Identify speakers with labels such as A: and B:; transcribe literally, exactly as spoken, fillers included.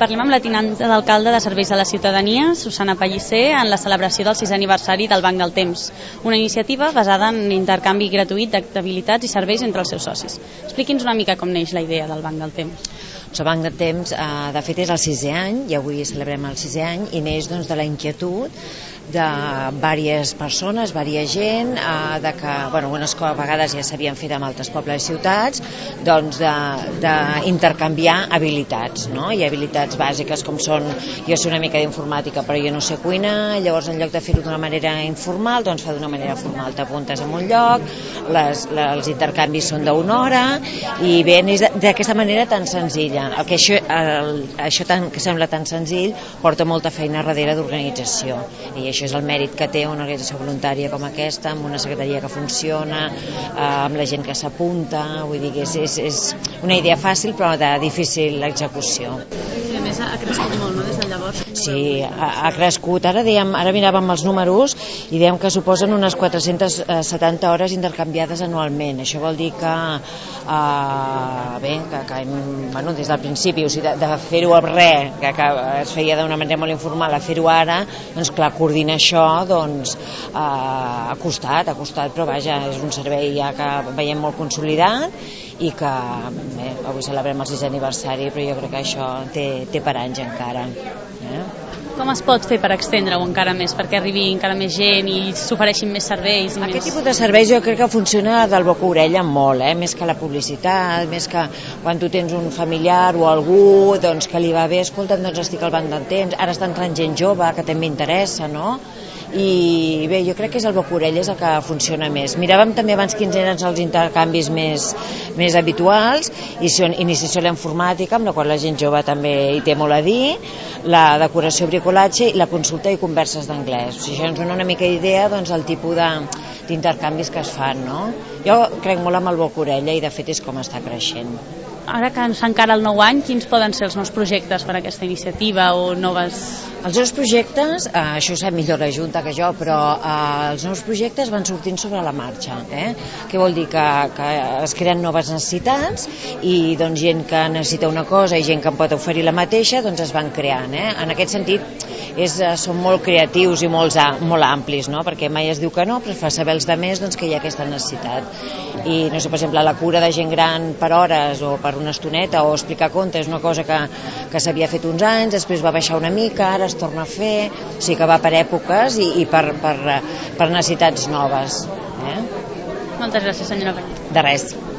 A: Parlem amb la tinenta d'alcalde de Serveis a la Ciutadania, Susana Pellicer, en la celebració del sisè aniversari del Banc del Temps, una iniciativa basada en intercanvi gratuït d'habilitats i serveis entre els seus socis. Expliqui'ns una mica com neix la idea del Banc del Temps.
B: El Banc del Temps, eh, de fet, és el sisè any, i avui celebrem el sisè any, i neix doncs, de la inquietud de diverses persones, diversa gent, eh, de que, bueno, unes a vegades ja s'havien fet amb altres pobles i ciutats, doncs d'intercanviar habilitats, no? Hi ha habilitats bàsiques com són, jo sé una mica d'informàtica però jo no sé cuinar, llavors en lloc de fer-ho d'una manera informal, doncs fa d'una manera formal, t'apuntes en un lloc, les, les, els intercanvis són d'una hora, i bé, és d'aquesta manera tan senzilla. El que això, el, això tan, que sembla tan senzill porta molta feina darrere d'organització, i això és el mèrit que té una organització voluntària com aquesta, amb una secretaria que funciona, eh, amb la gent que s'apunta, vull dir que és, és, és una idea fàcil però de difícil execució.
A: I a més ha crescut molt, no?, des de llavors.
B: Sí, ha, ha crescut. Ara, dèiem, ara miràvem els números i dèiem que suposen unes quatre-centes setanta hores intercanviades anualment. Això vol dir que, eh, bé, que, que hem, bueno, des del principi, o sigui, de, de fer-ho a res, que, que es feia d'una manera molt informal, a fer-ho ara, doncs clar, coordinar això, doncs, eh, ha costat, ha costat, però vaja, és un servei ja que veiem molt consolidat i que, bé, avui celebrem el sisè aniversari, però jo crec que això té, té per anys encara. Eh?
A: Com es pot fer per extendre-ho encara més, perquè arribi encara més gent i s'ofereixin més serveis? I
B: Aquest
A: més...
B: tipus de serveis jo crec que funciona del boca a orella molt, eh? Més que la publicitat, més que quan tu tens un familiar o algú doncs, que li va bé, escolta, doncs estic al Banc del Temps, ara està entrant gent jove que també interessa, no? I bé, jo crec que és el boca a orella és el que funciona més. Miràvem també abans quins eren els intercanvis més, més habituals, i són iniciació a la informàtica, amb la qual la gent jove també hi té molt a dir, la decoració i bricolatge i la consulta i converses d'anglès. O sigui, això ens dona una mica idea doncs, del tipus d'intercanvis que es fan, no? Jo crec molt amb el boca a orella i de fet és com està creixent.
A: Ara que s'encara el nou any, quins poden ser els nous projectes per a aquesta iniciativa o noves...
B: Els nous projectes, eh, això ho sap millor la Junta que jo, però eh, els nous projectes van sortint sobre la marxa. Eh? Què vol dir? Que, que es creen noves necessitats i doncs, gent que necessita una cosa i gent que en pot oferir la mateixa, doncs es van creant. Eh? En aquest sentit, és, són molt creatius i molt, molt amplis, no? Perquè mai es diu que no, però fa saber els altres doncs, que hi ha aquesta necessitat. I, no sé, per exemple, la cura de gent gran per hores o per una estoneta o explicar contes és una cosa que, que s'havia fet uns anys, després va baixar una mica, ara es torna a fer, o sigui que va per èpoques i, i per, per, per necessitats noves. Eh?
A: Moltes gràcies, senyora Pellicer.
B: De res.